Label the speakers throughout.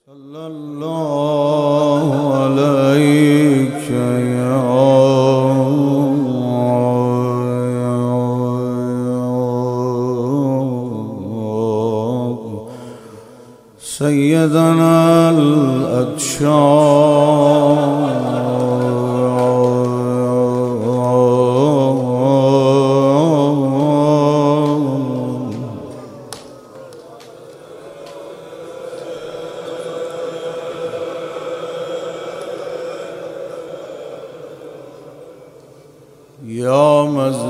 Speaker 1: صلی الله علیک یا سیدنا الاتشار یا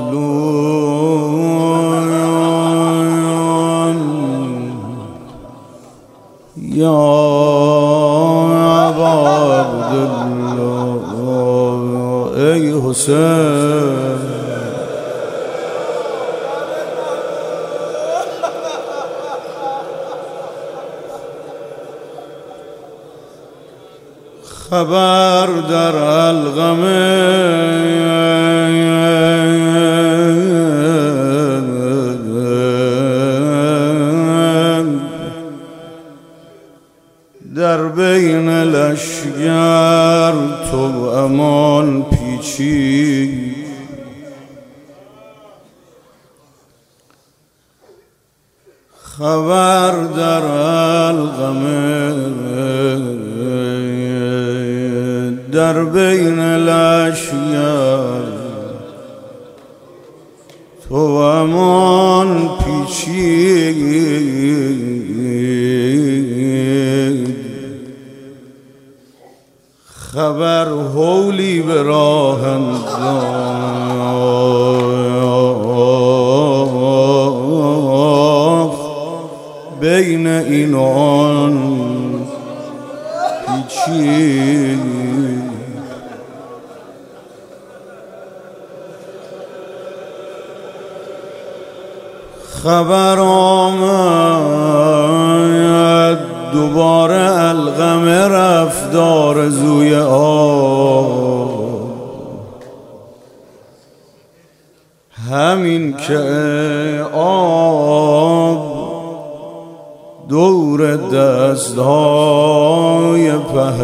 Speaker 1: مظلوم یا ابا عبدالله ای حسین خبر در الغم در بین لشگر تو امان پیچی خبر در الغم در بین لشگر تو امان پیچید خبر هولی به راه انداخت بین این و آن پیچید خبر آمد دوباره الغم رفت آرزوی آب همین که آب دور دستهای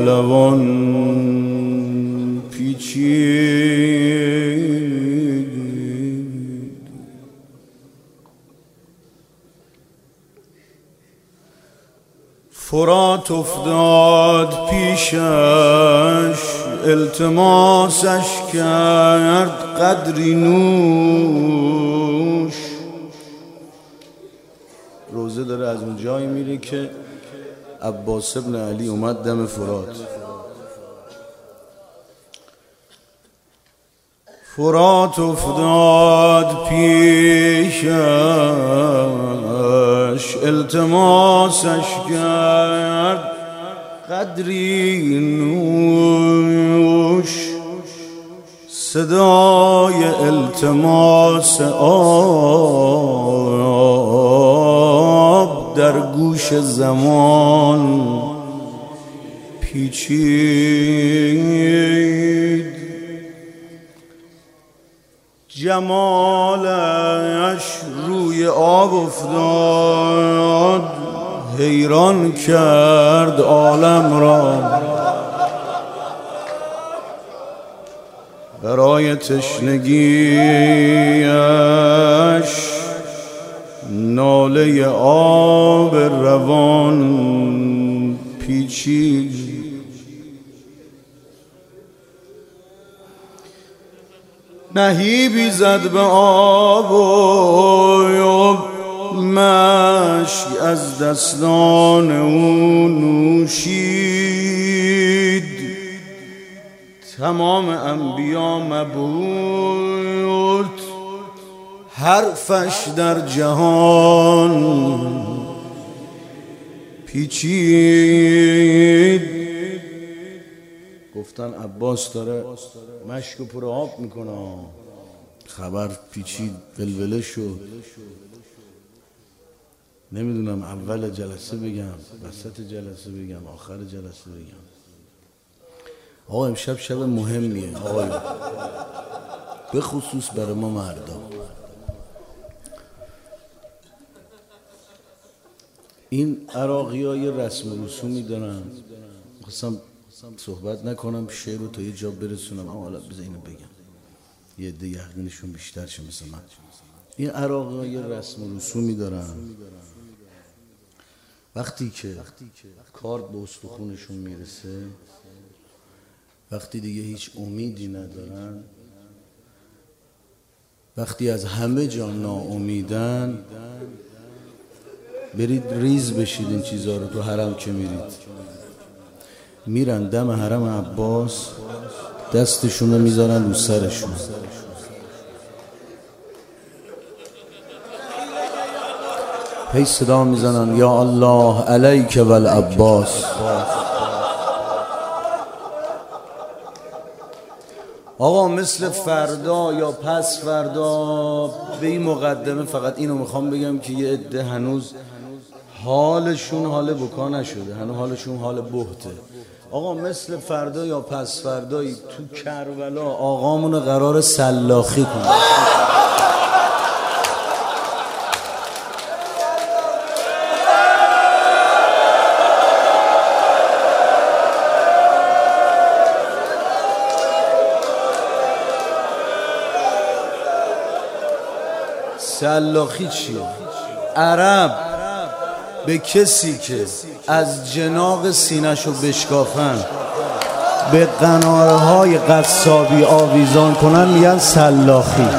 Speaker 1: پهلوان پیچید فرات افتاد پیشش التماسش کرد قدری نوش روزه داره از اون جایی میره که عباس ابن علی اومد دم فرات فرات افتاد پیشش التماسش کرد قدری نوش صدای التماس آب در گوش زمان پیچید جمالش روی آب افتاد حیران کرد عالم را برای تشنگیش ناله آب روان پیچید نهیبی زد به آب و مشک از دستان او نوشید تمام انبیا مبهوت حرفش در جهان پیچید گفتن عباس داره مشک و پر آب میکنه خبر پیچید ولوله شد نمیدونم اول جلسه بگم وسط جلسه بگم آخر جلسه بگم آقا امشب شب مهمیه آقای به خصوص برای ما مردا این عراقی ها یه رسم و رسومی دارن، خواستم صحبت نکنم شعر رو تا یه جا برسونم، اما حالا بذار اینو بگم یه عده یقینشون بیشتر شه مثل من. این عراقی ها یه رسم و رسومی دارن، وقتی که کارد به استخونشون میرسه، وقتی دیگه هیچ امیدی ندارن، وقتی از همه جا ناامیدن، برید ریز بشید این چیزها رو تو حرم که میرن دم حرم عباس، دستشون رو میذارن رو سرشون، هی صدا میزنن یا الله علیک و العباس. آقا مثل فردا یا پس فردا به این مقدمه فقط اینو میخوام بگم که یه عده هنوز حالشون حال بکا نشده، هنوز حالشون حال بهته. آقا مثل فردا یا پس فردایی تو کربلا آقامون قرار سلاخی کنه. سلاخی چیه؟ عرب به کسی که از جناق سینه‌شو بشکافن، به قنارهای قصابی آویزان کنن میگن سلاخی.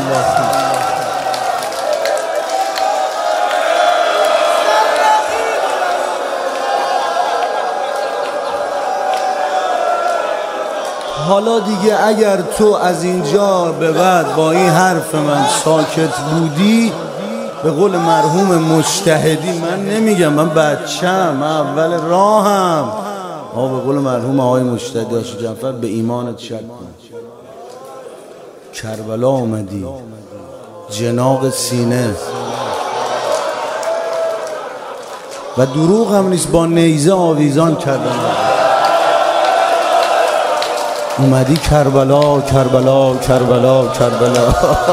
Speaker 1: حالا دیگه اگر تو از اینجا به بعد با این حرف من ساکت بودی، به قول مرحوم مجتهدی، من نمیگم، من بچم، من اول راهم، به قول مرحوم آقای مجتهدی هاشم جعفر، به ایمانت شک کن. کربلا آمدی، جناق سینه، و دروغ هم نیست، با نیزه آویزان کردن. اومدی کربلا کربلا کربلا کربلا.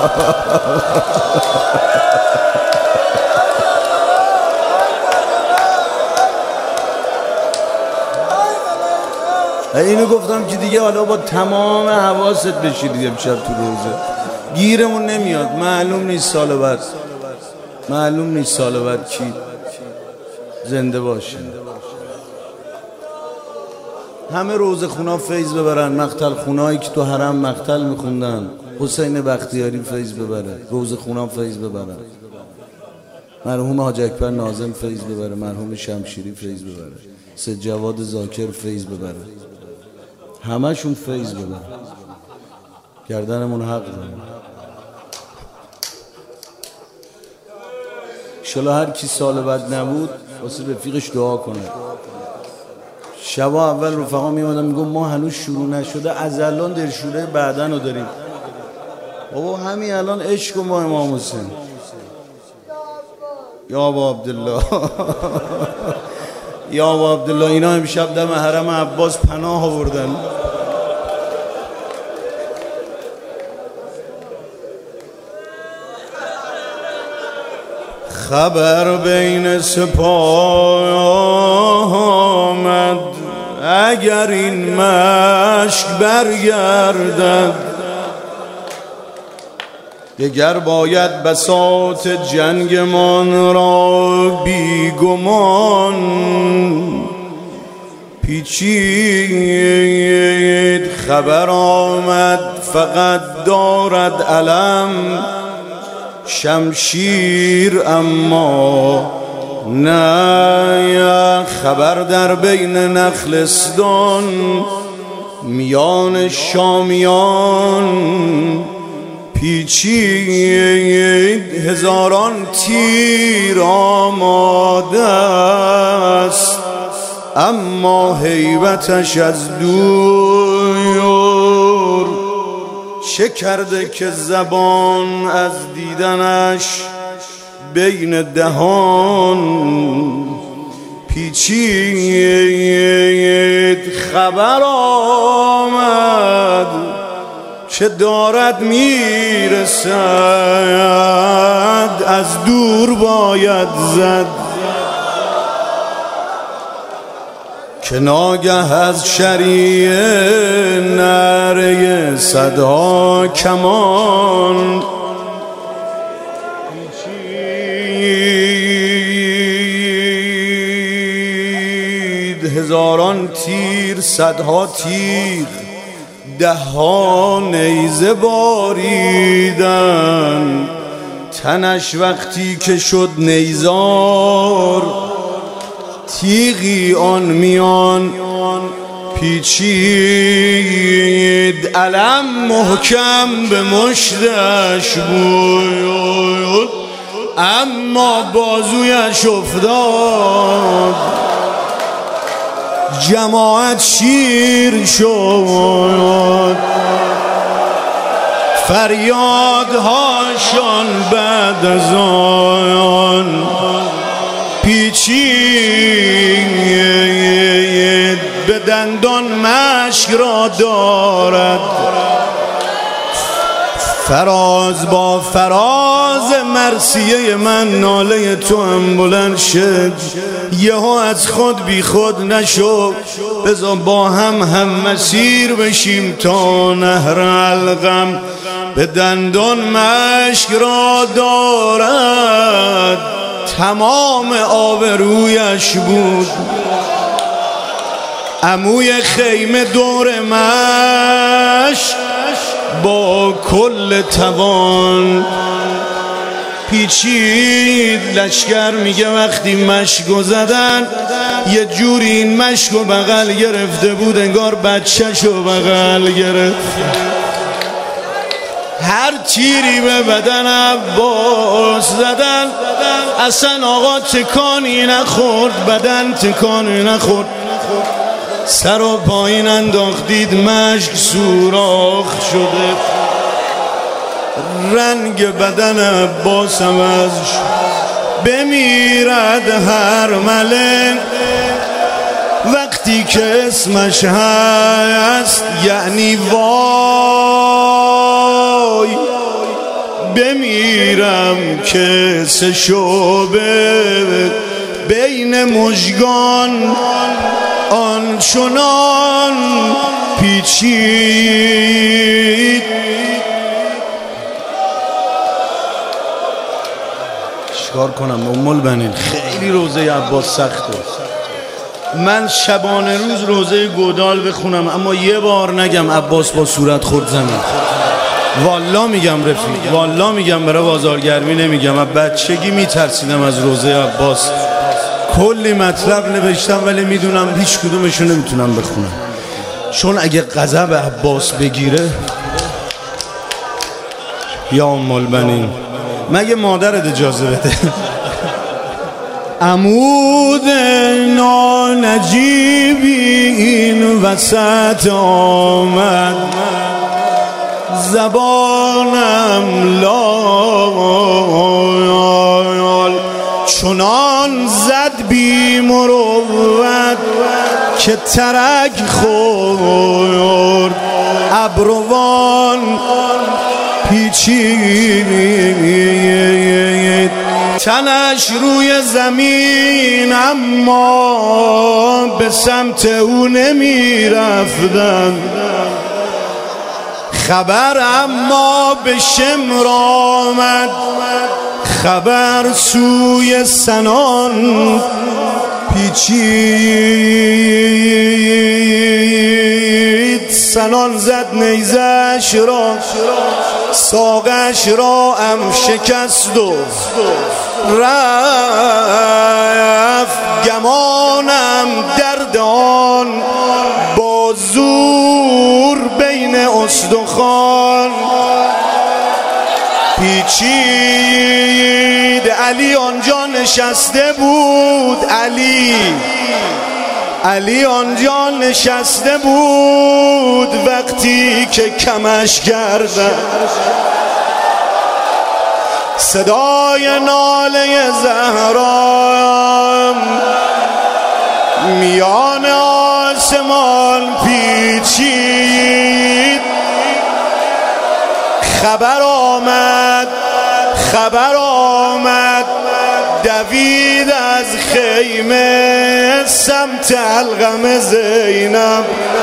Speaker 1: اینو گفتم که دیگه حالا با تمام حواست بشی دیگه امشب تو روزه گیرمون نمیاد، معلوم نیست سال بعد کی زنده باشه. همه روزه خونا فیض ببرن، مقتل خونایی که تو حرم مقتل میخوندن، حسین بختیاری فیض ببره، روزه خونا فیض ببرن، مرحوم حاج اکبر ناظم فیض ببره، مرحوم شمشیری فیض ببره، سید جواد ذاکر فیض ببره، همشون فیض ببره. گردنمون حق داره. انشالله هر کی سال بعد نبود واسه رفیقش دعا کنه. شبا اول رفقا میامدن میگم ما هنوز شروع نشده، از الان دلشوره بعدن رو داریم. بابا همین الان عشق ما امام حسین، یا ابا عبدالله یا ابا عبدالله. اینا امشب دم حرم عباس پناه آوردن. خبر بین سپاه آمد، اگر این مشک برگردد، دگر باید بساط جنگمان را بیگمان پیچید. خبر آمد فقط دارد علم شمشیر، اما نه خبر در بین نخلستان میان شامیان پیچید. هزاران تیر آماده است، اما هیبتش از دور چه کرده که زبان از دیدنش بین دهان پیچید. خبر آمد چه دارد میرسد، از دور باید زد. که ناگه از شریع نعره صدا کمان پیچید، هزاران تیر صدها تیر دهها نیزه باریدن، تنش وقتی که شد نیزار تیغی آن میان پیچید، علم محکم به مشتش بود اما بازویش افتاد، جماعت شیر شد، فریادهاشان بعد از آن پیچید، به دندان مشک را دارد، فراز با فراز مرثیه من ناله تو هم بلند شد، یهو از خود بی خود نشو، بذار با هم مسیر بشیم تا نهر القم، به دندان مشک را دارد، تمام آبرویش بود، عموی خیمه دور مشک با کل توان پیچید. لشکر میگه وقتی مشکو زدن یه جوری این مشکو بغل گرفته بود انگار بچه‌شو بغل گرفت، هر تیری به بدن عباس زدن اصلا آقا تکانی نخورد، بدن تکانی نخورد، سر و پایین انداختید مشک سوراخ شده، رنگ بدن عباس عوض شد، بمیرد هر ملک وقتی که اسمش هست، یعنی وای بمیرم که سه شعبه بین مژگان آنچنان پیچید. چیکار کنم ام البنین؟ خیلی روزه عباس سخته، من شبانه روز روزه گودال بخونم اما یه بار نگم عباس با صورت خورد زمین، والا میگم رفیق، والا میگم برای بازارگرمی نمیگم، از بچگی میترسیدم از روزه عباس، کلی مطلب نوشتم ولی میدونم هیچ کدومشو نمیتونم بخونم، چون اگه غضب عباس بگیره یا ام البنین مگه مادرت اجازه بده. عمود نانجیبی این وسط آمد، زبانم لال چنان زد بی مروت که ترک خورد، ابروان پیچید، تنش روی زمین اما به سمت او نمی رفتن، خبر اما به شمر آمد، خبر سوی سنان پیچید، سنان زد نیزش را ساقش را هم شکست و رفت، گمانم درد آن با زور بین استخوان پیچید. علی آنجا نشسته بود، علی آنجا نشسته بود وقتی که کمش کردن، صدای ناله زهرا میان آسمان پیچید، خبر آمد دوید از خیمه خیمه سمت علقم زینب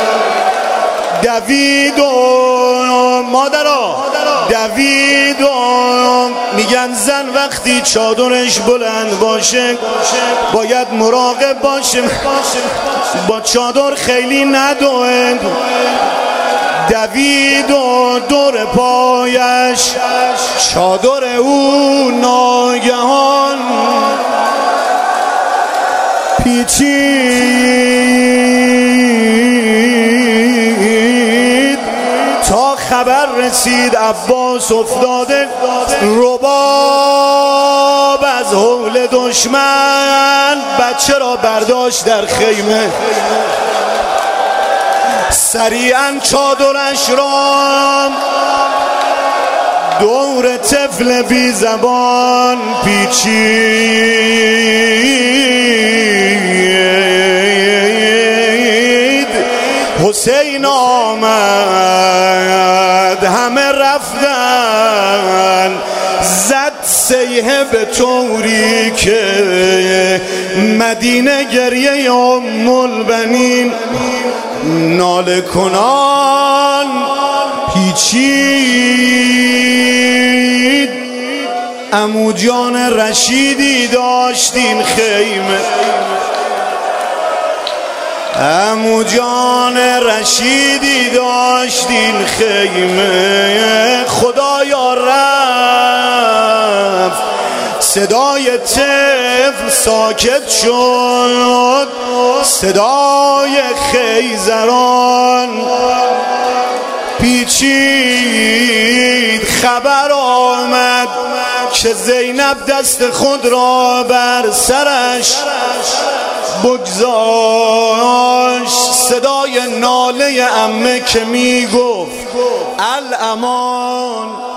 Speaker 1: دوید و مادرها دوید و میگن زن وقتی چادرش بلند باشه باید مراقب باشه با چادر خیلی ندوه دوید و دور پایش چادر او ناگهان پیچید تا خبر رسید عباس افتاده رباب از هول دشمن بچه را برداشت در خیمه سریعا چادرش را دور طفل بی زبان پیچید حسین آمد همه رفتن زد سیحه به طوری که مدینه گریه ام البنین ناله کنان پیچید عمو جان رشیدی داشتین خیمه عمو جان رشیدی داشتین خیمه خدایا رفت صدای طفل ساکت شد صدای خیزران پیچید خبر آمد که زینب دست خود را بر سرش بگذاشت صدای ناله عمه که می گفت الامان